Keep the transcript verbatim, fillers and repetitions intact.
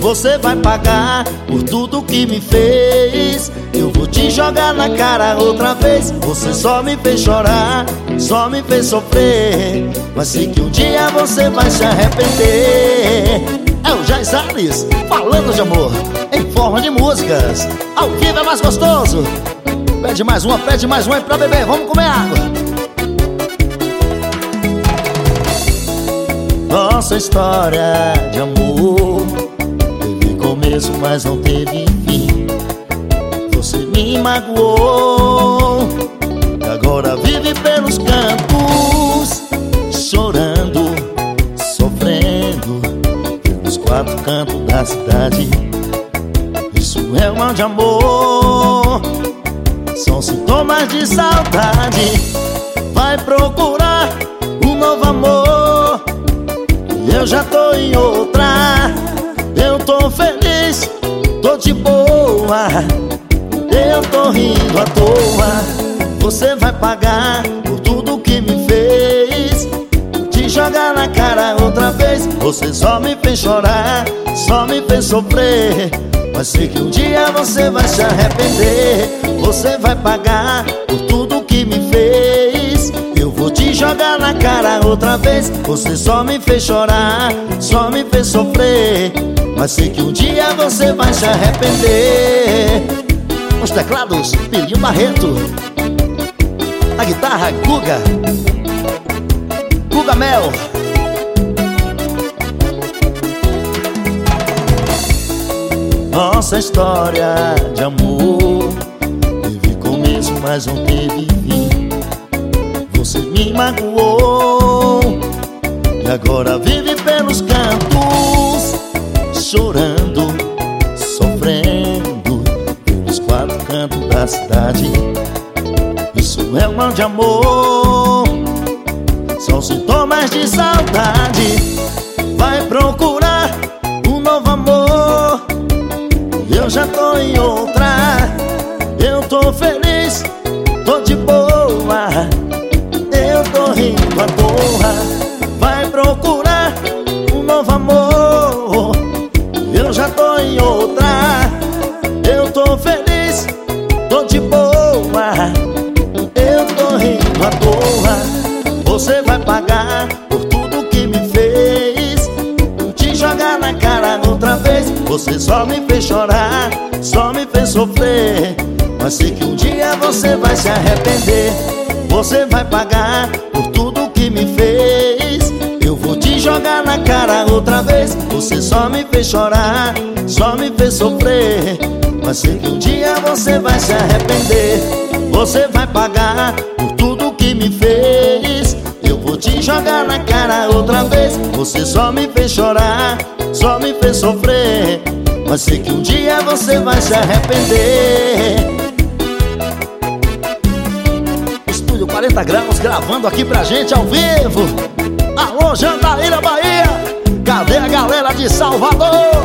você vai pagar por tudo que me fez. Eu vou te jogar na cara outra vez. Você só me fez chorar, só me fez sofrer, mas sei que um dia você vai se arrepender. É o Jair Salles falando de amor em forma de músicas. Ao vivo é mais gostoso. Pede mais uma, pede mais uma aí pra beber. Vamos comer água. Nossa história de amor teve começo, mas não teve fim. Você me magoou e agora vive pelos cantos, chorando, sofrendo pelos quatro cantos da cidade. Isso é um mal de amor, são sintomas de saudade. Vai procurar um novo amor, eu já tô em outra. Eu tô feliz, tô de boa, eu tô rindo à toa. Você vai pagar por tudo que me fez. Te jogar na cara outra vez. Você só me fez chorar, só me fez sofrer, mas sei que um dia você vai se arrepender. Você vai pagar por tudo que me fez. Eu vou te jogar na cara outra vez. Você só me fez chorar, só me fez sofrer, mas sei que um dia você vai se arrepender. Nos teclados, Pilinho Barreto. Na guitarra, Guga Guga Mel. Nossa história de amor teve começo, mas não teve fim. Você me magoou e agora vive pelos cantos, chorando, sofrendo pelos quatro cantos da cidade. Isso é um mal de amor, são sintomas de saudade. Vai procurar um novo amor, eu já tô em outra. Eu tô feliz, tô de boa, eu tô rindo à toa. Vai procurar um novo amor, eu já tô em outra. Eu tô feliz, tô de boa, eu tô rindo à toa. Você vai pagar por tudo que me fez. Te jogar na cara outra vez. Você só me fez chorar, só me fez sofrer, mas sei que um dia você vai se arrepender. Você vai pagar por tudo que me fez. Eu vou te jogar na cara outra vez. Você só me fez chorar, só me fez sofrer, mas sei que um dia você vai se arrepender. Você vai pagar por tudo que me fez. Eu vou te jogar na cara outra vez. Você só me fez chorar, só me fez sofrer, mas sei que um dia você vai se arrepender. Estúdio quarenta graus gravando aqui pra gente ao vivo. Alô, Jandaíra, Bahia. Cadê a galera de Salvador?